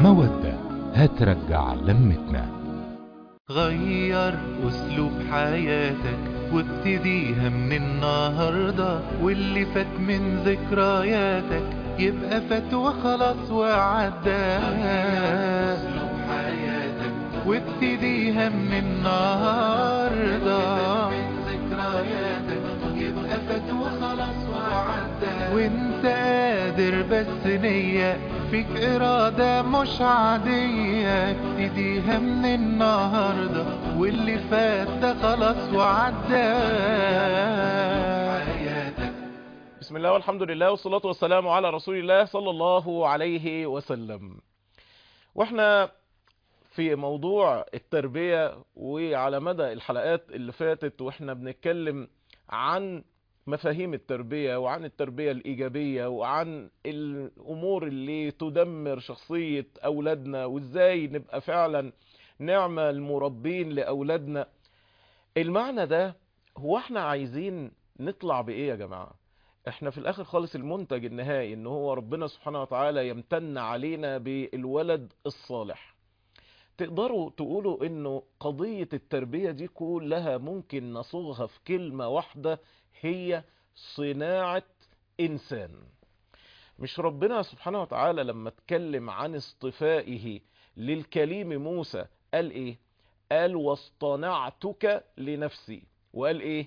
مودة هترجع لمتنا. غير أسلوب حياتك وابتديها من النهاردة، واللي فات من ذكرياتك يبقى فات وخلاص وعدى. أسلوب حياتك وابتديها من النهاردة، من ذكرياتك يبقى فات وخلاص وعدى. وانت قادر بس نية فيك إرادة مش عادية، ابتديها من النهاردة واللي فات ده خلاص وعدى. بسم الله والحمد لله والصلاة والسلام على رسول الله صلى الله عليه وسلم. واحنا في موضوع التربية، وعلى مدى الحلقات اللي فاتت واحنا بنتكلم عن مفاهيم التربية وعن التربية الإيجابية وعن الأمور اللي تدمر شخصية أولادنا، وإزاي نبقى فعلا نعمة المربين لأولادنا. المعنى ده هو احنا عايزين نطلع بإيه يا جماعة؟ احنا في الآخر خالص المنتج النهائي إن هو ربنا سبحانه وتعالى يمتن علينا بالولد الصالح. تقدروا تقولوا إنه قضية التربية دي كلها ممكن نصوغها في كلمة واحدة، هي صناعة إنسان. مش ربنا سبحانه وتعالى لما اتكلم عن اصطفائه للكليم موسى قال ايه؟ قال واصطنعتك لنفسي، وقال ايه؟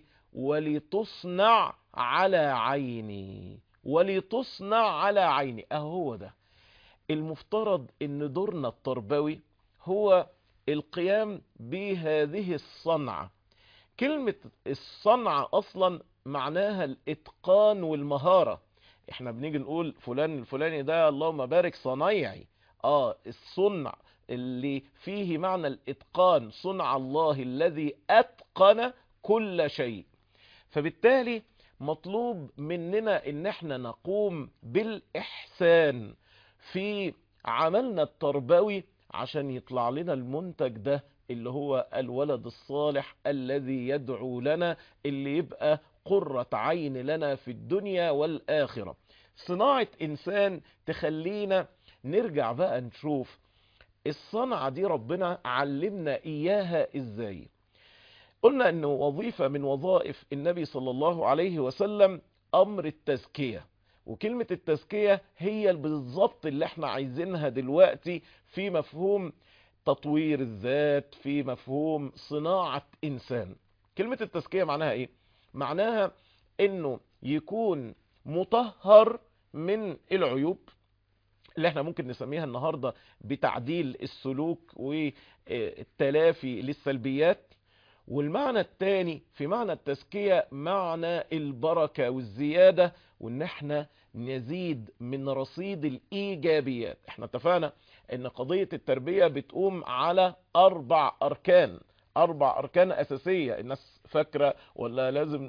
ولتصنع على عيني، ولتصنع على عيني. اهو ده المفترض ان دورنا التربوي هو القيام بهذه الصنعة. كلمة الصنعة اصلا معناها الاتقان والمهارة. احنا بنيجي نقول فلان الفلاني ده اللهم بارك صنايعي. الصنع اللي فيه معنى الاتقان، صنع الله الذي اتقن كل شيء. فبالتالي مطلوب مننا ان احنا نقوم بالاحسان في عملنا التربوي عشان يطلع لنا المنتج ده اللي هو الولد الصالح الذي يدعو لنا، اللي يبقى قرة عين لنا في الدنيا والآخرة. صناعة إنسان تخلينا نرجع بقى نشوف الصنعة دي ربنا علمنا إياها إزاي. قلنا أنه وظيفة من وظائف النبي صلى الله عليه وسلم أمر التزكية، وكلمة التزكية هي بالضبط اللي احنا عايزينها دلوقتي في مفهوم تطوير الذات، في مفهوم صناعة إنسان. كلمة التزكية معناها إيه؟ معناها أنه يكون مطهر من العيوب اللي احنا ممكن نسميها النهاردة بتعديل السلوك والتلافي للسلبيات. والمعنى الثاني في معنى التزكية معنى البركة والزيادة، وان احنا نزيد من رصيد الايجابيات. احنا اتفقنا ان قضية التربية بتقوم على 4 اركان، 4 اركان اساسية. الناس فاكرة ولا لازم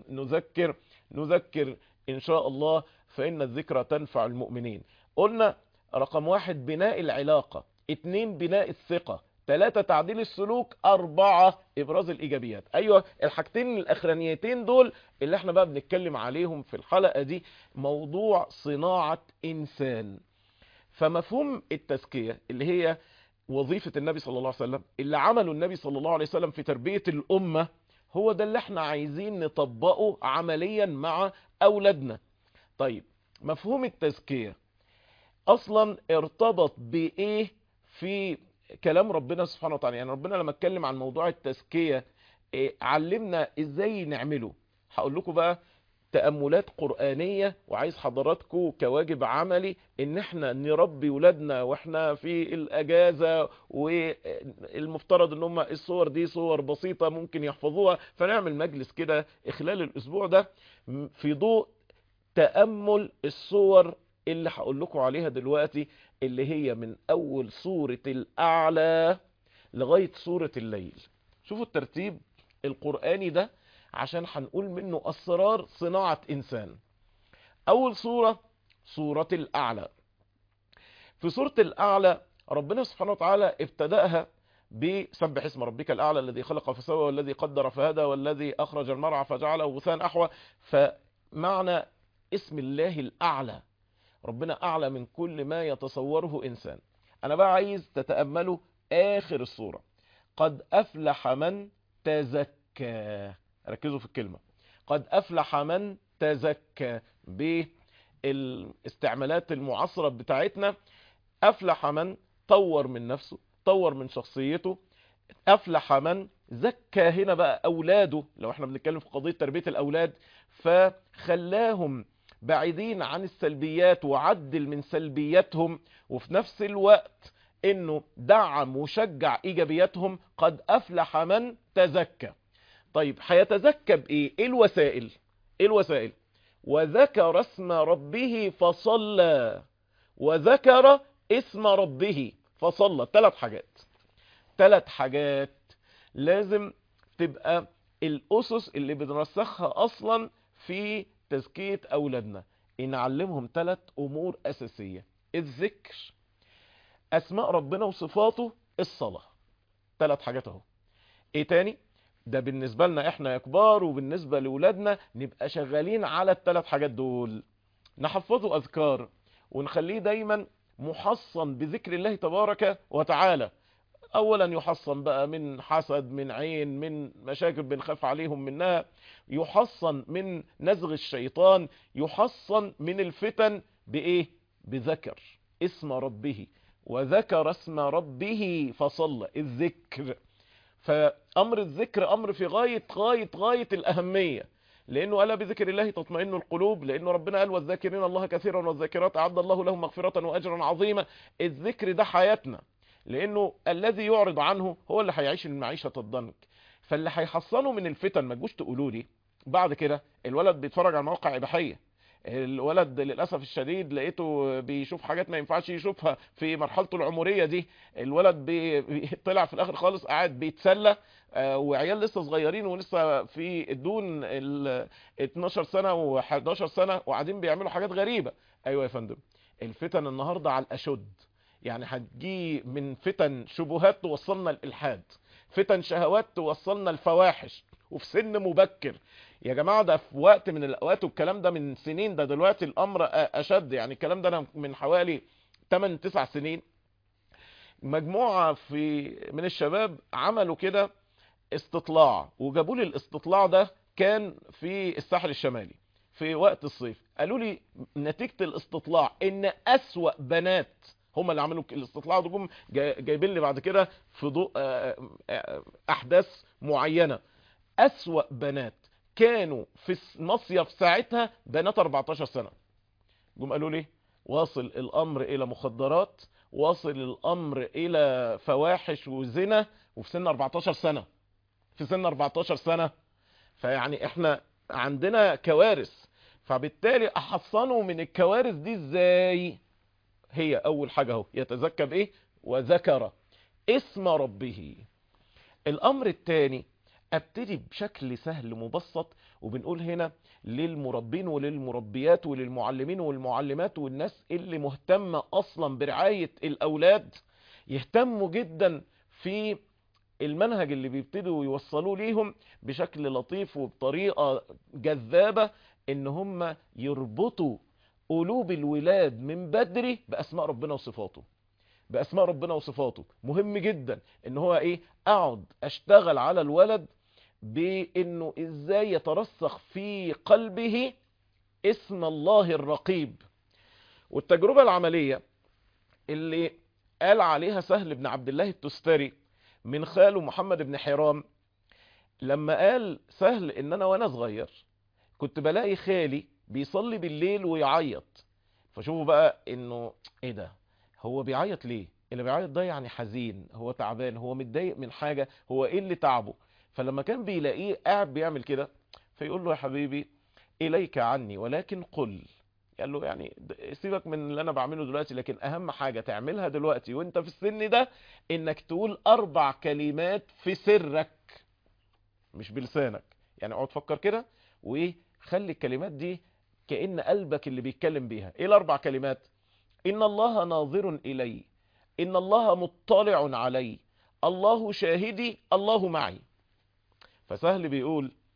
نذكر ان شاء الله، فان الذكرى تنفع المؤمنين. قلنا رقم 1 بناء العلاقة، 2 بناء الثقة، 3 تعديل السلوك، 4 ابراز الايجابيات. ايوه، الحاجتين الاخرانيتين دول اللي احنا بقى بنتكلم عليهم في الحلقة دي، موضوع صناعة انسان. فمفهوم التزكية اللي هي وظيفة النبي صلى الله عليه وسلم، اللي عمله النبي صلى الله عليه وسلم في تربية الامة، هو ده اللي احنا عايزين نطبقه عمليا مع اولادنا. طيب، مفهوم التزكية اصلا ارتبط بايه في كلام ربنا سبحانه وتعالى؟ يعني ربنا لما اتكلم عن موضوع التزكية علمنا ازاي نعمله. هقول لكم بقى تأملات قرآنية، وعايز حضراتكم كواجب عملي ان احنا نربي ولادنا واحنا في الاجازة، والمفترض ان هم الصور دي صور بسيطة ممكن يحفظوها. فنعمل مجلس كده خلال الاسبوع ده في ضوء تأمل الصور اللي هقول لكم عليها دلوقتي، اللي هي من اول سورة الاعلى لغاية سورة الليل. شوفوا الترتيب القرآني ده عشان هنقول منه اسرار صناعة انسان. اول سورة سورة الاعلى. في سورة الاعلى ربنا سبحانه وتعالى ابتدأها بسبح اسم ربك الاعلى الذي خلق فسوى والذي قدر فهدى والذي اخرج المرعى فجعله غثاء احوى. فمعنى اسم الله الاعلى، ربنا اعلى من كل ما يتصوره انسان. انا بقى عايز تتأملوا اخر الصورة. قد افلح من تزكى. ركزوا في الكلمة، قد افلح من تزكى. بالاستعمالات المعاصرة بتاعتنا، افلح من طور من نفسه، طور من شخصيته. افلح من زكى هنا بقى اولاده، لو احنا بنتكلم في قضية تربية الاولاد، فخلاهم بعيدين عن السلبيات وعدل من سلبياتهم، وفي نفس الوقت انه دعم وشجع ايجابياتهم. قد افلح من تزكى. طيب هيتزكى بايه؟ ايه الوسائل؟ ايه الوسائل؟ وذكر اسم ربه فصلى. وذكر اسم ربه فصلى. 3 حاجات. 3 حاجات لازم تبقى الأسس اللي بنرسخها أصلا في تزكية أولادنا. نعلمهم 3 أمور أساسية: الذكر، أسماء ربنا وصفاته، الصلاة. 3 حاجات اهو. ايه تاني؟ ده بالنسبة لنا احنا يا كبار، وبالنسبة لأولادنا نبقى شغالين على ال3 حاجات دول. نحفظه أذكار، ونخليه دايما محصن بذكر الله تبارك وتعالى. اولا يحصن بقى من حسد، من عين، من مشاكل بنخاف عليهم منها، يحصن من نزغ الشيطان، يحصن من الفتن. بايه؟ بذكر اسم ربه. وذكر اسم ربه فصلى. الذكر. فامر الذكر امر في غاية الاهمية، لانه قال بذكر الله تطمئن القلوب، لانه ربنا قال والذاكرين الله كثيرا والذاكرات اعد الله لهم مغفرة واجرا عظيما. الذكر ده حياتنا، لانه الذي يعرض عنه هو اللي هيعيش المعيشة الضنك. فاللي هيحصنه من الفتن، ما تجوش تقولوا لي بعد كده الولد بيتفرج على مواقع اباحية، الولد للأسف الشديد لقيته بيشوف حاجات ما ينفعش يشوفها في مرحلته العمرية دي، الولد طلع في الآخر خالص قاعد بيتسلى، وعيال لسه صغيرين ولسه في دون ال 12 سنة و 11 سنة وقاعدين بيعملوا حاجات غريبة. أيوة يا فندم، الفتن النهاردة على الأشد. يعني هتجي من فتن شبهات توصلنا الإلحاد، فتن شهوات توصلنا الفواحش، وفي سن مبكر. يا جماعة ده في وقت من الأوقات، والكلام ده من سنين، ده دلوقتي الأمر أشد. يعني الكلام ده أنا من حوالي 8-9 سنين، مجموعة من الشباب عملوا كده استطلاع، وجابوا لي الاستطلاع ده كان في الساحل الشمالي في وقت الصيف. قالوا لي نتيجة الاستطلاع ان أسوأ بنات هم اللي عملوا الاستطلاع ده، جم جايبين لي بعد كده في ضوء أحداث معينة. أسوأ بنات كانوا في المصيف ساعتها بنات 14 سنة. جم قالوا لي واصل الأمر إلى مخدرات، واصل الأمر إلى فواحش وزنا، وفي سن 14 سنة. في سن 14 سنة. فيعني احنا عندنا كوارث، فبالتالي احصنوا من الكوارث دي ازاي؟ هي اول حاجة اهو، يتذكر بايه؟ وذكر اسم ربه. الامر الثاني، ابتدي بشكل سهل مبسط، وبنقول هنا للمربين وللمربيات وللمعلمين والمعلمات والناس اللي مهتمة اصلا برعاية الاولاد، يهتموا جدا في المنهج اللي بيبتدوا يوصلوه ليهم بشكل لطيف وبطريقة جذابة، ان هم يربطوا قلوب الولاد من بدري باسماء ربنا وصفاته. باسماء ربنا وصفاته مهم جدا ان هو اقعد اشتغل على الولد بانه ازاي يترسخ في قلبه اسم الله الرقيب. والتجربة العملية اللي قال عليها سهل بن عبد الله التستري من خاله محمد بن حرام، لما قال سهل ان انا وانا صغير كنت بلاقي خالي بيصلي بالليل ويعيط، فشوفوا بقى انه ايه ده، هو بيعيط ليه؟ اللي بيعيط ده يعني حزين، هو تعبان، هو متضايق من حاجة، هو ايه اللي تعبه؟ فلما كان بيلاقيه قاعد بيعمل كده فيقول له يا حبيبي اليك عني ولكن قل. قال له يعني سيبك من اللي انا بعمله دلوقتي، لكن اهم حاجة تعملها دلوقتي وانت في السن ده انك تقول 4 كلمات في سرك مش بلسانك. يعني اقعد فكر كده وخلي الكلمات دي كأن قلبك اللي بيتكلم بيها. ايه ال4 كلمات؟ ان الله ناظر الي، ان الله مطلع علي، الله شاهدي، الله معي. فسهل بيقول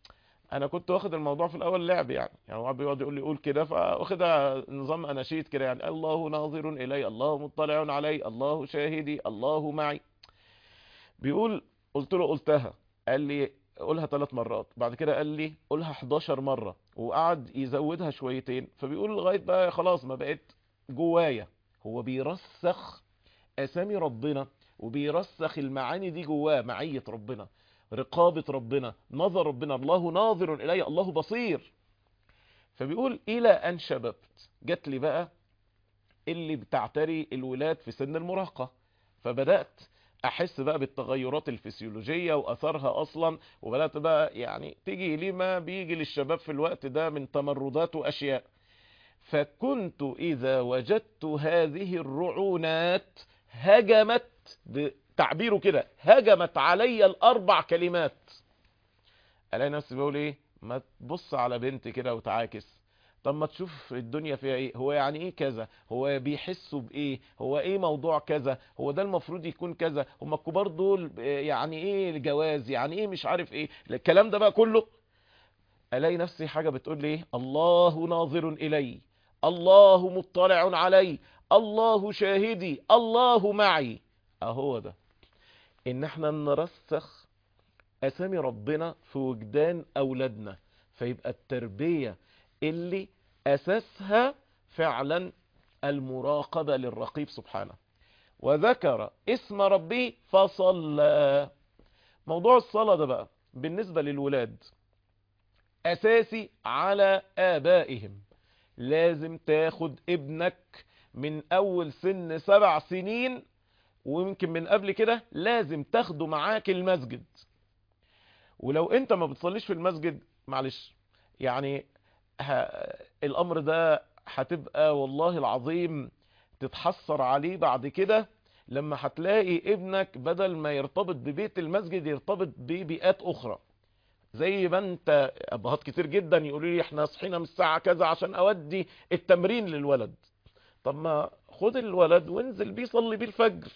انا كنت واخد الموضوع في الاول لعب، يعني هو بيقعد يقول لي قول كده، فاخدها نظام اناشيد كده، يعني الله ناظر الي، الله مطلع علي، الله شاهدي، الله معي. بيقول قلت له قلتها، قال لي قولها 3 مرات، بعد كده قال لي قولها 11 مرة، وقعد يزودها شويتين. فبيقول لغاية بقى خلاص ما بقيت جوايا. هو بيرسخ اسامي ربنا وبيرسخ المعاني دي جواه، معية ربنا، رقابة ربنا، نظر ربنا، الله ناظر الي، الله بصير. فبيقول الى ان شببت، جات لي بقى اللي بتعتري الولاد في سن المراهقة، فبدأت احس بقى بالتغيرات الفسيولوجية واثرها اصلا، وبدأت بقى يعني تيجي لي ما بيجي للشباب في الوقت ده من تمردات واشياء. فكنت اذا وجدت هذه الرعونات هجمت، بتعبيره كده، هجمت علي ال4 كلمات. الاقي نفسي بقول ايه، ما تبص على بنت كده وتعاكس، طب ما تشوف الدنيا فيها ايه، هو يعني ايه كذا، هو بيحسوا بايه، هو ايه موضوع كذا، هو ده المفروض يكون كذا، هم الكبار دول يعني ايه الجواز، يعني ايه مش عارف ايه الكلام ده بقى كله. الاقي نفسي حاجة بتقول لي ايه، الله ناظر الي، الله مطلع علي، الله شاهدي، الله معي. اهو ده ان احنا نرسخ اسامي ربنا في وجدان اولادنا، فيبقى التربية اللي اساسها فعلا المراقبة للرقيب سبحانه. وذكر اسم ربه فصلى. موضوع الصلاة ده بقى بالنسبة للولاد اساسي على ابائهم. لازم تاخد ابنك من اول سن 7 سنين، ويمكن من قبل كده لازم تاخده معاك المسجد. ولو انت ما بتصليش في المسجد معلش، يعني الامر ده هتبقى والله العظيم تتحسر عليه بعد كده، لما هتلاقي ابنك بدل ما يرتبط ببيت المسجد يرتبط ببيئات اخرى. زي ما انت ابهات كتير جدا يقولوا لي احنا صحينا من الساعة كذا عشان اودي التمرين للولد. طب ما خد الولد وانزل بيه صلي بيه الفجر،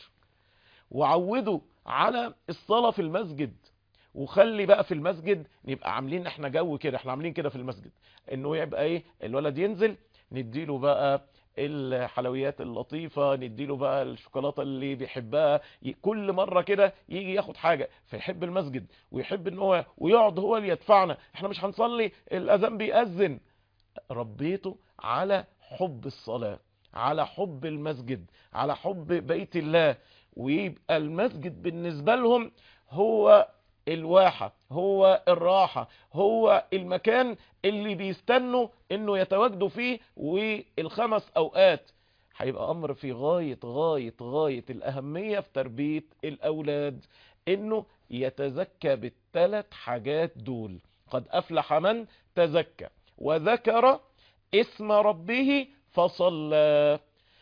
وعوده على الصلاة في المسجد. وخلي بقى في المسجد نبقى عاملين احنا جو كده، احنا عاملين كده في المسجد، انه يبقى ايه، الولد ينزل نديله بقى الحلويات اللطيفة، نديله بقى الشوكولاتة اللي بيحبها، كل مرة كده يجي ياخد حاجة فيحب المسجد ويحب ان هو ويقعد هو اللي يدفعنا، احنا مش هنصلي الاذان بيأذن. ربيته على حب الصلاة، على حب المسجد، على حب بيت الله، ويبقى المسجد بالنسبة لهم هو الواحة، هو الراحة، هو المكان اللي بيستنوا انه يتواجدوا فيه. والخمس اوقات هيبقى امر في غاية غاية غاية الاهمية في تربية الاولاد، انه يتزكى بال3 حاجات دول. قد افلح من تزكى وذكر اسم ربه فصلى.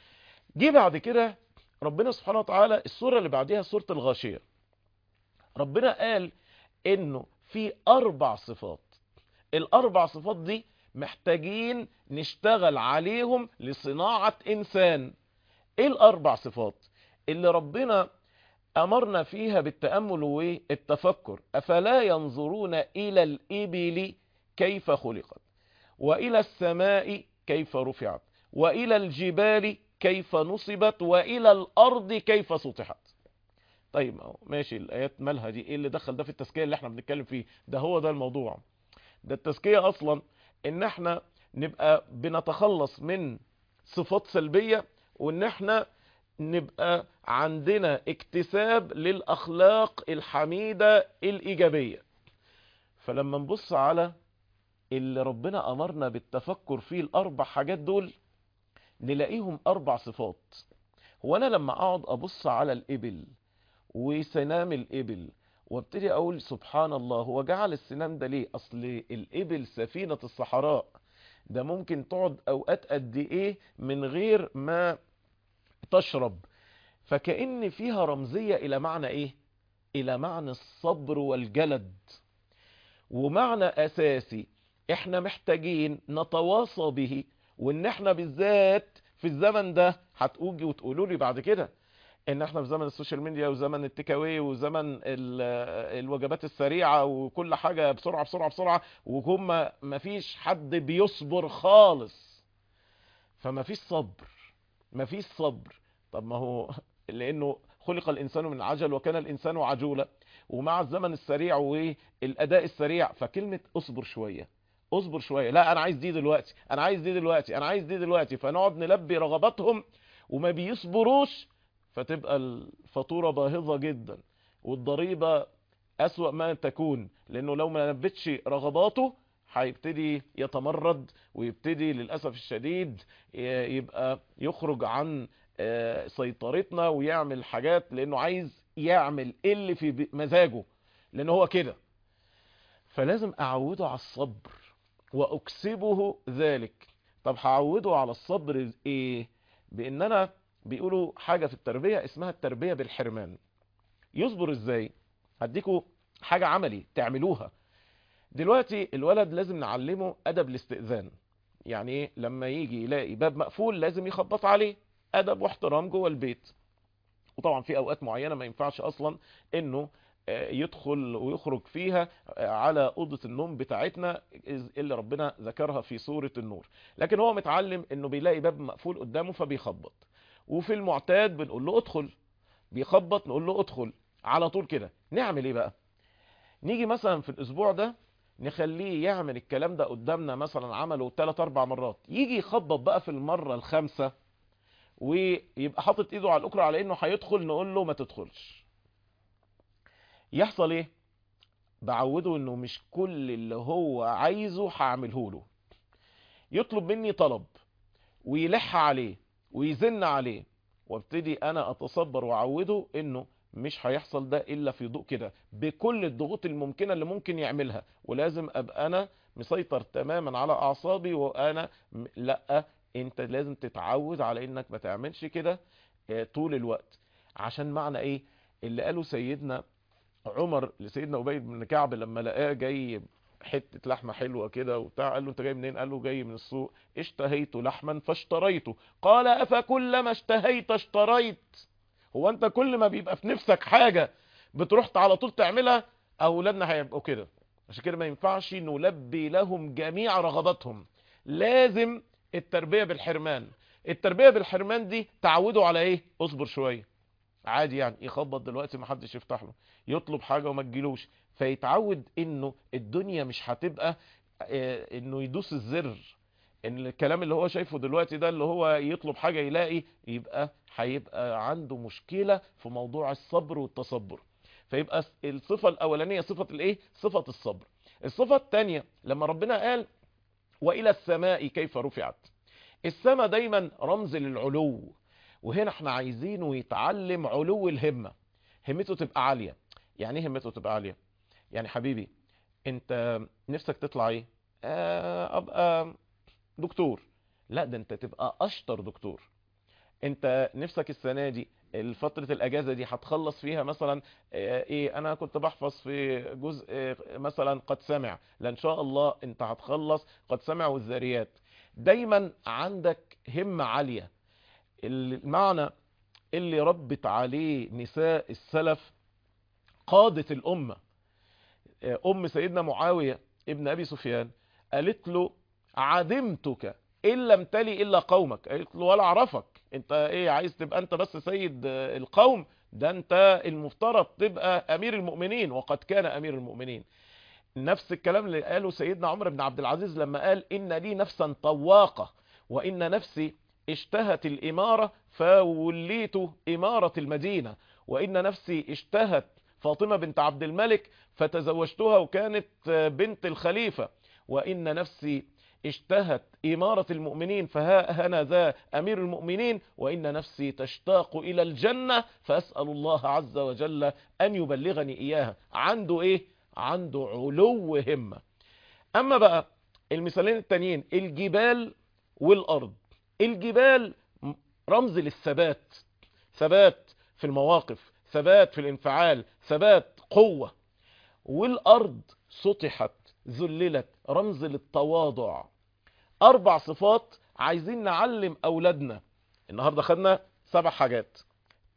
جه بعد كده ربنا سبحانه وتعالى السورة اللي بعدها سورة الغاشية، ربنا قال انه في 4 صفات. ال4 صفات دي محتاجين نشتغل عليهم لصناعة انسان. ايه ال4 صفات اللي ربنا امرنا فيها بالتأمل والتفكر؟ افلا ينظرون الى الابل كيف خلقت، والى السماء كيف رفعت، والى الجبال كيف نصبت، والى الارض كيف سطحت. طيب ماشي، الايات مالها دي، ايه اللي دخل ده في التزكية اللي احنا بنتكلم فيه ده؟ هو ده الموضوع. ده التزكية اصلا ان احنا نبقى بنتخلص من صفات سلبية، وان احنا نبقى عندنا اكتساب للاخلاق الحميدة الايجابية. فلما نبص على اللي ربنا امرنا بالتفكر فيه ال4 حاجات دول، نلاقيهم 4 صفات. هو انا لما اقعد ابص على الابل وسنام الابل وابتدي اقول سبحان الله، هو جعل السنام ده ليه؟ اصل الابل سفينة الصحراء، ده ممكن تقعد اوقات قد ايه من غير ما تشرب. فكأن فيها رمزية الى معنى ايه؟ الى معنى الصبر والجلد. ومعنى اساسي احنا محتاجين نتواصى به، وان احنا بالذات في الزمن ده هتقولي وتقولوا لي بعد كده ان احنا في زمن السوشيال ميديا وزمن التيك اواي وزمن الوجبات السريعه وكل حاجه بسرعه بسرعه بسرعه، وهم ما فيش حد بيصبر خالص، فما فيش صبر، ما فيش صبر. طب ما هو لانه خلق الانسان من عجل وكان الانسان عجولا، ومع الزمن السريع والاداء السريع، فكلمه اصبر شويه، اصبر شويه، لا انا عايز دي دلوقتي، انا عايز دي دلوقتي، انا عايز دي دلوقتي، فنقعد نلبي رغباتهم وما بيصبروش، فتبقى الفاتوره باهظه جدا والضريبه اسوأ ما تكون، لانه لو ما نبتش رغباته هيبتدي يتمرد ويبتدي للاسف الشديد يبقى يخرج عن سيطرتنا ويعمل حاجات لانه عايز يعمل اللي في مزاجه، لانه هو كده. فلازم اعوده على الصبر واكسبه ذلك. طب هعوده على الصبر ايه؟ بان انا بيقولوا حاجة في التربية اسمها التربية بالحرمان. يصبر ازاي؟ هديكوا حاجة عملي تعملوها دلوقتي. الولد لازم نعلمه ادب الاستئذان. يعني ايه؟ لما يجي يلاقي باب مقفول لازم يخبط عليه، ادب واحترام جوه البيت. وطبعا في اوقات معينة ما ينفعش اصلا انه يدخل ويخرج فيها على اوضة النوم بتاعتنا اللي ربنا ذكرها في سورة النور، لكن هو متعلم انه بيلاقي باب مقفول قدامه فبيخبط. وفي المعتاد بنقول له ادخل، بيخبط نقول له ادخل على طول كده. نعمل ايه بقى؟ نيجي مثلا في الاسبوع ده نخليه يعمل الكلام ده قدامنا، مثلا عمله 3-4 مرات، يجي يخبط بقى في المرة الخامسة ويبقى حاطط ايده على الاكرة على انه هيدخل، نقول له ما تدخلش. يحصل ايه؟ بعوده انه مش كل اللي هو عايزه هعمله له. يطلب مني طلب ويلح عليه ويزن عليه، وابتدي انا اتصبر واعوده انه مش هيحصل ده الا في ضوء كده، بكل الضغوط الممكنة اللي ممكن يعملها، ولازم ابقى انا مسيطر تماما على اعصابي، وانا لا، انت لازم تتعود على انك ما تعملش كده طول الوقت. عشان معنى ايه اللي قاله سيدنا عمر لسيدنا ابي بن كعب لما لقاه جاي حته لحمه حلوه كده وبتاع، قال له انت جاي منين؟ قال له جاي من السوق، اشتهيت لحما فاشتريته. قال افكلما اشتهيت اشتريت؟ هو انت كل ما بيبقى في نفسك حاجه بتروح على طول تعملها؟ اولادنا هيبقوا كده. عشان كده ما ينفعش نلبي لهم جميع رغباتهم، لازم التربيه بالحرمان. التربيه بالحرمان دي تعودوا على ايه؟ اصبر شويه، عادي يعني يخبط دلوقتي ما حدش يفتح له، يطلب حاجة وما تجيلوش، فيتعود انه الدنيا مش هتبقى انه يدوس الزر، ان الكلام اللي هو شايفه دلوقتي ده اللي هو يطلب حاجة يلاقي، هيبقى عنده مشكلة في موضوع الصبر والتصبر. فيبقى الصفة الاولانية صفة الايه؟ صفة الصبر. الصفة الثانية لما ربنا قال والى السماء كيف رفعت، السماء دايما رمز للعلو، وهنا احنا عايزينه يتعلم علو الهمة، همته تبقى عالية. يعني ايه همته تبقى عالية؟ يعني حبيبي انت نفسك تطلع ايه؟ ابقى دكتور. لا ده انت تبقى اشطر دكتور. انت نفسك السنة دي الفترة الاجازة دي هتخلص فيها مثلا ايه؟ انا كنت بحفظ في جزء مثلا قد سمع، لا ان شاء الله انت هتخلص قد سمع والذاريات. دايما عندك همة عالية. المعنى اللي ربت عليه نساء السلف قادة الأمة، أم سيدنا معاوية ابن أبي سفيان قالت له عدمتك إن لم تلي إلا قومك. قالت له ولا أعرفك، أنت إيه عايز تبقى أنت بس سيد القوم؟ ده أنت المفترض تبقى أمير المؤمنين، وقد كان أمير المؤمنين. نفس الكلام اللي قاله سيدنا عمر بن عبد العزيز لما قال إن لي نفسا طواقة وإن نفسي اشتهت الإمارة فوليت إمارة المدينة، وإن نفسي اشتهت فاطمة بنت عبد الملك فتزوجتها وكانت بنت الخليفة، وإن نفسي اشتهت إمارة المؤمنين فها هنا ذا أمير المؤمنين، وإن نفسي تشتاق إلى الجنة فأسأل الله عز وجل أن يبلغني إياها. عنده إيه؟ عنده علو همة. أما بقى المثالين التانيين الجبال والأرض. الجبال رمز للثبات، ثبات في المواقف، ثبات في الانفعال، ثبات قوة. والأرض سطحت ذللت، رمز للتواضع. 4 صفات عايزين نعلم أولادنا. النهاردة خدنا 7 حاجات،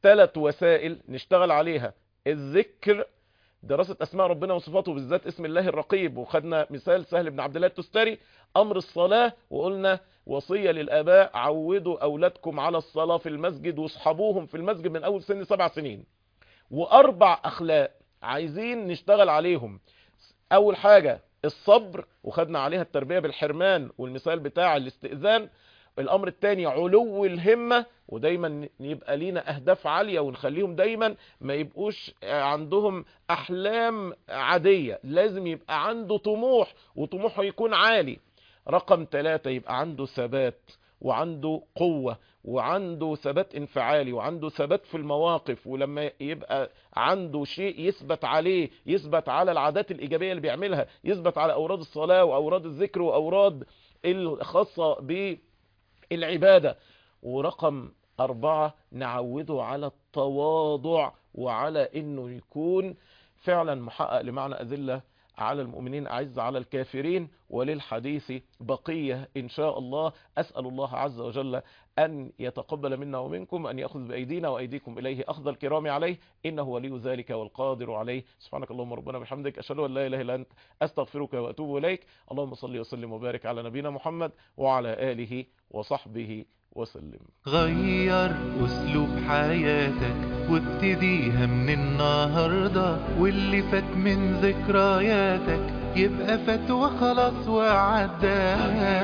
3 وسائل نشتغل عليها: الذكر، دراسة أسماء ربنا وصفاته، بالذات اسم الله الرقيب، وخدنا مثال سهل بن عبد الله التستري. أمر الصلاة، وقلنا وصية للآباء: عودوا أولادكم على الصلاة في المسجد واصحبوهم في المسجد من أول سن 7 سنين. و4 أخلاق عايزين نشتغل عليهم: أول حاجة الصبر، وخدنا عليها التربية بالحرمان والمثال بتاع الاستئذان. الأمر الثاني علو الهمة، ودايما يبقى لينا أهداف عالية ونخليهم دايما ما يبقوش عندهم أحلام عادية، لازم يبقى عنده طموح وطموحه يكون عالي. رقم 3 يبقى عنده ثبات وعنده قوة وعنده ثبات انفعالي وعنده ثبات في المواقف، ولما يبقى عنده شيء يثبت عليه، يثبت على العادات الإيجابية اللي بيعملها، يثبت على أوراد الصلاة وأوراد الذكر وأوراد الخاصة بالعبادة. ورقم 4 نعوده على التواضع وعلى انه يكون فعلا محقق لمعنى أذلة على المؤمنين أعز على الكافرين. وللحديث بقية إن شاء الله. أسأل الله عز وجل أن يتقبل منا ومنكم، أن يأخذ بأيدينا وأيديكم إليه أخذ الكرام عليه، إنه ولي ذلك والقادر عليه. سبحانك اللهم ربنا بحمدك، أشهد أن لا إله إلا أنت، أستغفرك وأتوب إليك. اللهم صل وسلم وبارك على نبينا محمد وعلى آله وصحبه وسلم. غير أسلوب حياتك وابتديها من النهاردة، واللي فات من ذكرياتك يبقى فات وخلاص وعدى.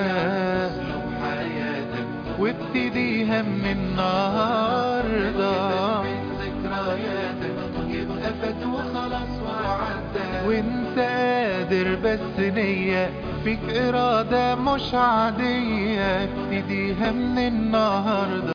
وابتديها من النهاردة، يبقى فات وخلاص وعدى. وانت قادر بس نية، فيك إرادة مش عادية، ابتديها من النهاردة.